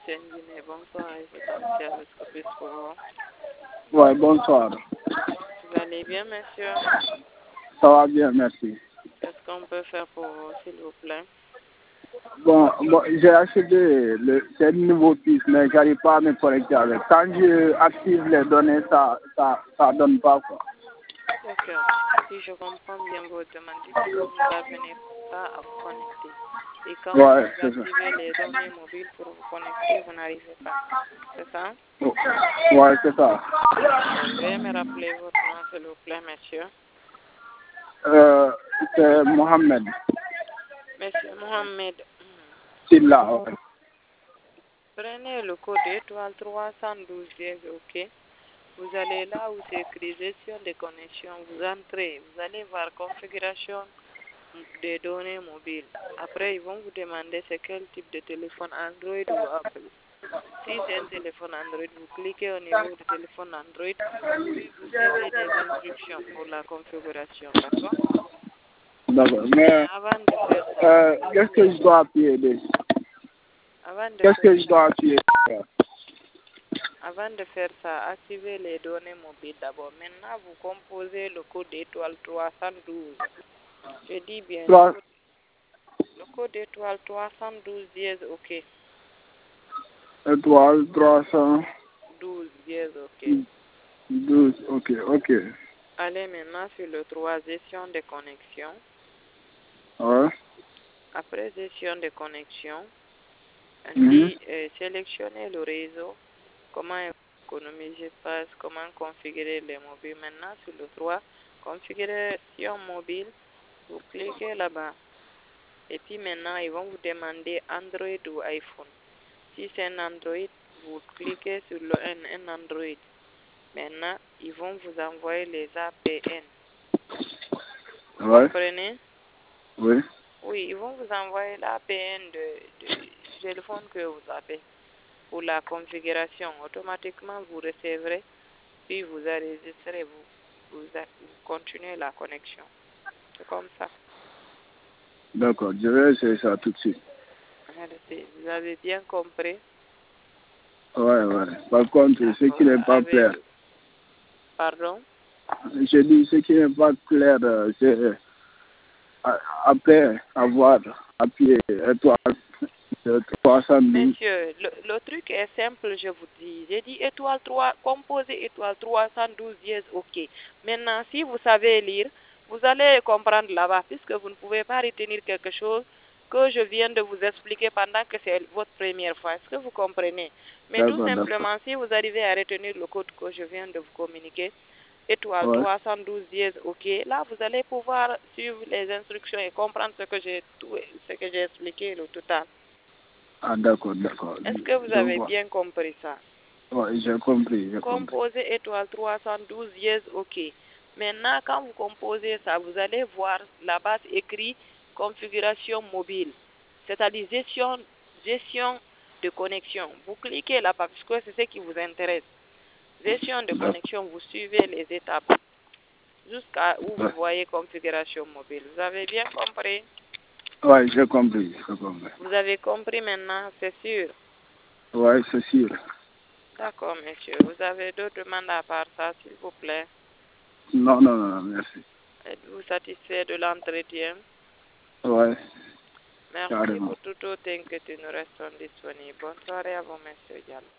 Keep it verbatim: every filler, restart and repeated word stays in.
ancienne Guinée. Bonsoir, résidentiel. Est-ce que puis pour vous? Ouais, bonsoir. Vous allez bien, monsieur? Ça va bien, merci. Qu'est-ce qu'on peut faire pour vous, s'il vous plaît? Bon, bon j'ai acheté le, cette nouveau puce, mais j'arrive pas à me connecter avec. Quand je active les données, ça ça, ça donne pas, quoi. D'accord. Si je comprends bien votre demande, dites que vous n'avez pas à vous connecter. Et quand Ouais, vous c'est ça. activez les données mobiles pour vous connecter, vous n'arrivez pas. C'est ça? Ouais, c'est ça. Veuillez me rappeler votre nom, s'il vous plaît, monsieur. Euh, c'est Mohamed. Monsieur Mohamed, Silla, ouais. prenez le code étoile trois cent douze dièse, ok? Vous allez là où c'est écrit gestion de connexion, vous entrez, vous allez voir configuration des données mobiles. Après, ils vont vous demander c'est quel type de téléphone Android ou Apple. Si c'est un téléphone Android, vous cliquez au niveau du téléphone Android, puis vous suivez les instructions pour la configuration, d'accord? D'accord, mais Avant de faire ça, euh, qu'est-ce que je dois appuyer dessus? avant de Qu'est-ce faire que je dois appuyer? Avant de faire ça, activez les données mobiles d'abord. Maintenant, vous composez le code étoile trois cent douze. Je dis bien, le Trois- code, le code étoile trois cent douze dièse, ok. Étoile trois cent douze dièse, ok. douze, ok, ok. Allez maintenant sur le trois, gestion de connexion. Ouais. Après gestion de connexion, on Mhm. dit euh, sélectionner le réseau, comment économiser espace, comment configurer les mobiles. Maintenant, sur le trois, configuration mobile, vous cliquez là-bas. Et puis maintenant, ils vont vous demander Android ou iPhone. Si c'est un Android, vous cliquez sur le un, un Android. Maintenant, ils vont vous envoyer les A P N. Vous Ouais. comprenez? Oui. Oui, ils vont vous envoyer l'A P N de, de téléphone que vous avez pour la configuration. Automatiquement, vous recevrez, puis vous enregistrez, vous, vous, vous continuez la connexion. C'est comme ça. D'accord, je vais essayer ça tout de suite. Merci. Vous avez bien compris? Ouais, ouais. Par contre, ce qui n'est pas Avec... clair, Pardon? je dis ce qui n'est pas clair, euh, c'est euh, après avoir appuyé étoile trois cent douze. Monsieur, le, le truc est simple, je vous dis. J'ai dit étoile trois, composé étoile trois cent douze dièse, ok. Maintenant, si vous savez lire, vous allez comprendre là-bas, puisque vous ne pouvez pas retenir quelque chose que je viens de vous expliquer pendant que c'est votre première fois. Est-ce que vous comprenez? Mais tout D'accord, d'accord. simplement, si vous arrivez à retenir le code que je viens de vous communiquer, étoile Ouais. trois cent douze dièse, ok, là, vous allez pouvoir suivre les instructions et comprendre ce que j'ai tout, ce que j'ai expliqué le total. Ah, d'accord, d'accord. Est-ce que vous Je avez vois. bien compris ça? Oui, j'ai compris, j'ai compris. Composez étoile trois cent douze dièse, ok. Maintenant, quand vous composez ça, vous allez voir là-bas écrit configuration mobile, c'est-à-dire gestion, gestion de connexion. Vous cliquez là-bas parce que c'est ce qui vous intéresse. Gestion de connexion, vous suivez les étapes jusqu'à où vous Ouais, voyez configuration mobile. Vous avez bien compris? ouais, j'ai compris, j'ai compris. Vous avez compris maintenant, c'est sûr? Oui, c'est sûr. D'accord, monsieur. Vous avez d'autres demandes à part ça, s'il vous plaît? Non, non, non, merci. Êtes-vous satisfait de l'entretien? Ouais, Merci carrément. pour toute autre inquiétude. Nous restons disponibles. Bonne soirée à vous, monsieur Diallo.